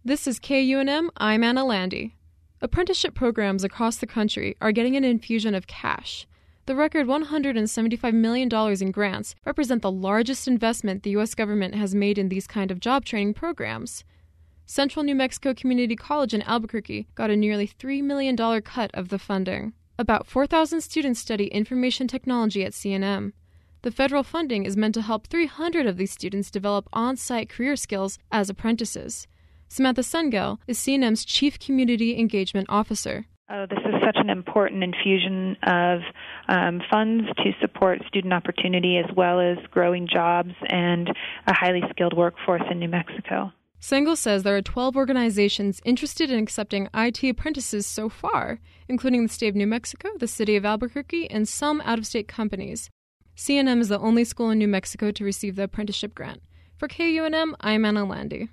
This is KUNM, I'm Anna Landy. Apprenticeship programs across the country are getting an infusion of cash. The record $175 million in grants represent the largest investment the U.S. government has made in these kind of job training programs. Central New Mexico Community College in Albuquerque got a nearly $3 million cut of the funding. About 4,000 students study information technology at CNM. The federal funding is meant to help 300 of these students develop on-site career skills as apprentices. Samantha Sengel is CNM's Chief Community Engagement Officer. This is such an important infusion of funds to support student opportunity as well as growing jobs and a highly skilled workforce in New Mexico. Sengel says there are 12 organizations interested in accepting IT apprentices so far, including the state of New Mexico, the city of Albuquerque, and some out-of-state companies. CNM is the only school in New Mexico to receive the apprenticeship grant. For KUNM, I'm Anna Landy.